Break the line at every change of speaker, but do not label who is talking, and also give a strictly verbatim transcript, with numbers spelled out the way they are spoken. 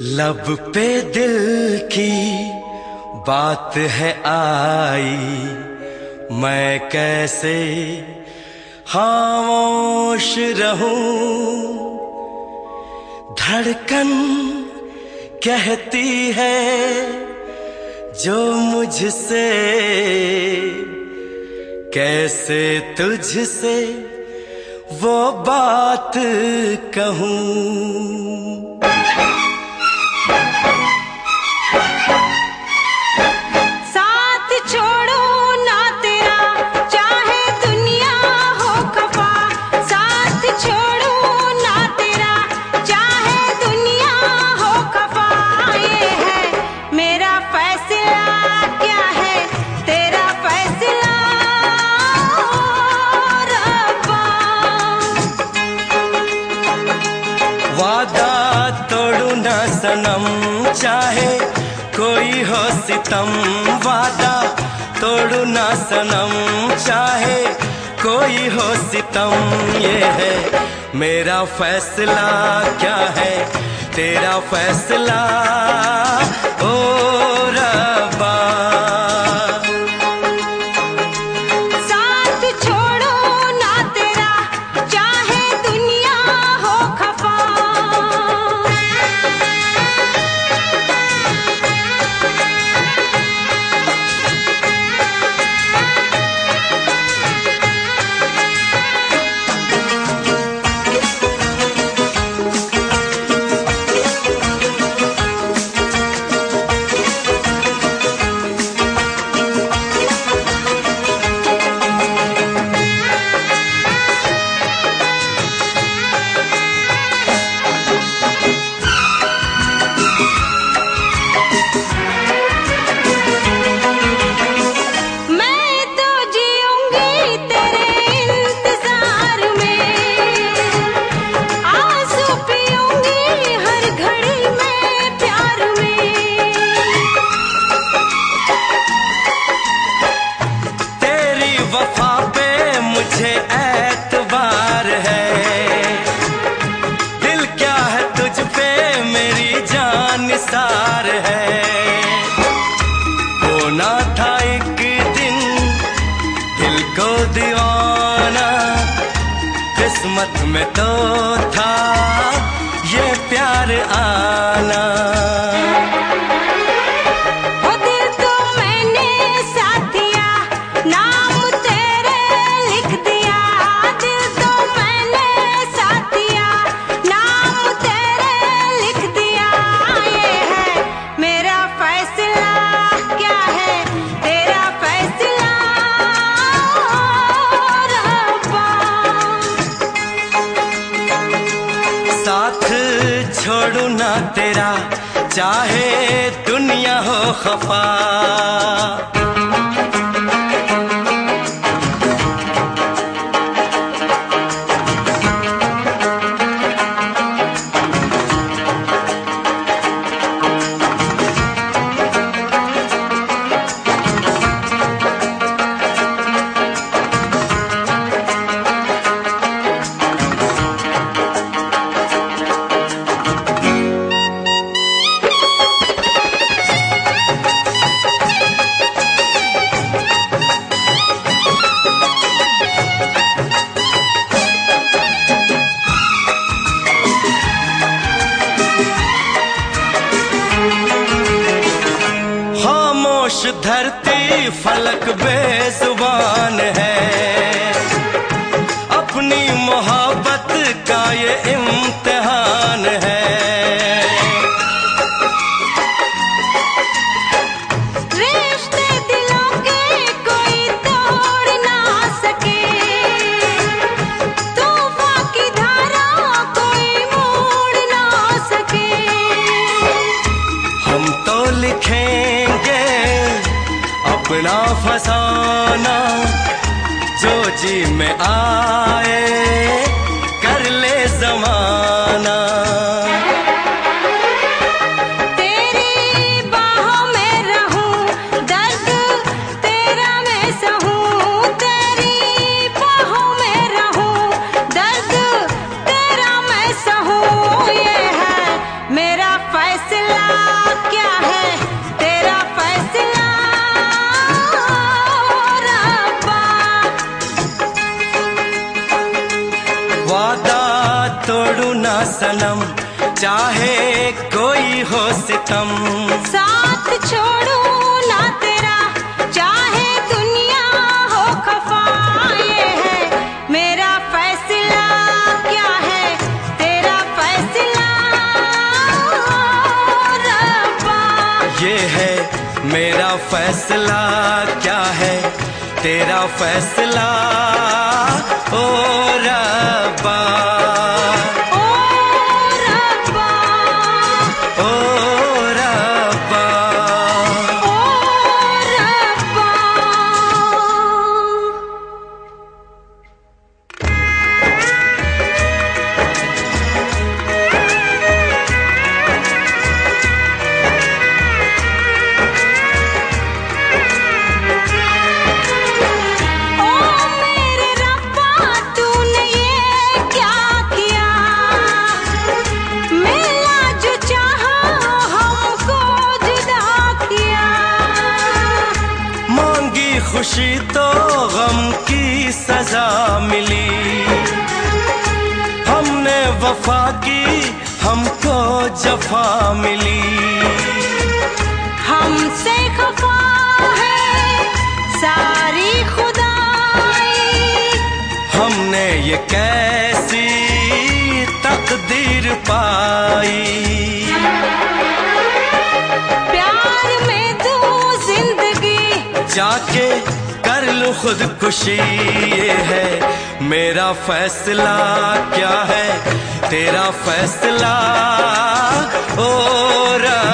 लब पे दिल की बात है आई, मैं कैसे खामोश रहूं। धड़कन कहती है जो मुझसे, कैसे तुझसे वो बात कहूं। वादा तोड़ू ना सनम, चाहे कोई हो सितम। वादा तोड़ू ना सनम, चाहे कोई हो सितम। ये है मेरा फैसला, क्या है तेरा फैसला ओ रब्बा। एतबार है, दिल क्या है तुझ पे मेरी जान निसार है। होना था एक दिन दिल को दीवाना, किस्मत में तो था ये प्यार आना। साथ छोड़ू ना तेरा, चाहे दुनिया हो खफा। धरती फलक बेजुबान है, अपनी मोहब्बत का ये इम्तिहान है।
रिश्ते दिलों के कोई तोड़ ना सके, तूफान की धारा कोई मोड़ ना सके।
हम तो लिखेंगे अपना फसाना, जो जी में आए कर ले ज़माना।
तेरी बाहों में रहूं, दर्द तेरा मैं सहूं। तेरी बाहों में रहूं, दर्द तेरा मैं सहूं। ये है मेरा फैसला।
सनम, चाहे कोई हो सितम।
साथ छोड़ू ना तेरा, चाहे दुनिया हो खफा। ये है मेरा फैसला, क्या है तेरा फैसला रब्बा।
ये है मेरा फैसला, क्या है तेरा फैसला ओ रब्बा। खुशी तो गम की सजा मिली, हमने वफा की हमको जफा मिली।
हमसे खफा है सारी खुदाई,
हमने ये कैसी तकदीर पाई।
प्यार में तू जिंदगी
जाके कर लूं खुदकुशी। ये है मेरा फैसला, क्या है तेरा फैसला ओ